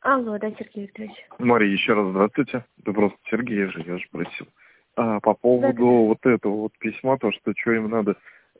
Алло, да, Сергей Викторович. Мария, еще раз здравствуйте. Да просто Сергей, я же просил. По Да, поводу да, да. вот этого вот письма, то, что им надо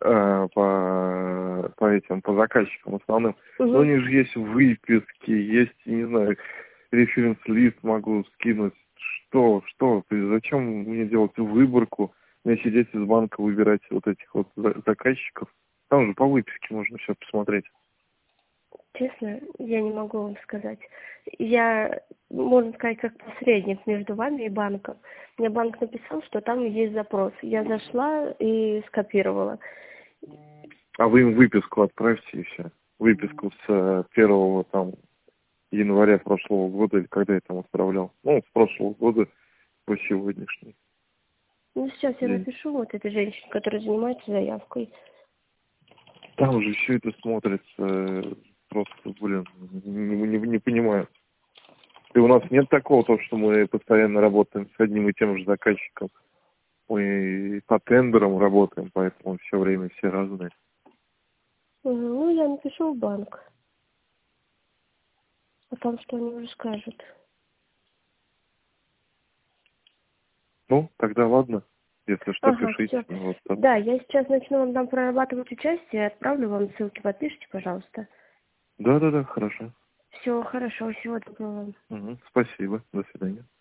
по заказчикам основным. Но у Угу. них же есть выписки, есть, не знаю, референс-лист могу скинуть. Что? То есть зачем мне делать выборку, мне сидеть из банка выбирать вот этих вот заказчиков? Там же по выписке можно все посмотреть. Честно, я не могу вам сказать. Я, можно сказать, как посредник между вами и банком. Мне банк написал, что там есть запрос. Я зашла и скопировала. А вы им выписку отправьте и все. Выписку с 1 там января прошлого года, или когда я там отправлял. Ну, с прошлого года по сегодняшний Ну, сейчас я день. напишу вот этой женщине, которая занимается заявкой. Там же все это смотрится просто, блин, не понимаю. И у нас нет такого, то, что мы постоянно работаем с одним и тем же заказчиком. Мы по тендерам работаем, поэтому все время все разные. Ну, я напишу в банк. А там что они уже скажут. Ну, тогда ладно. Если что, Ага, пишите все. на WhatsApp. Да, я сейчас начну вам там прорабатывать участие, отправлю вам ссылки, подпишите, пожалуйста. Да, хорошо. Все, хорошо, всего доброго вам. Спасибо. До свидания.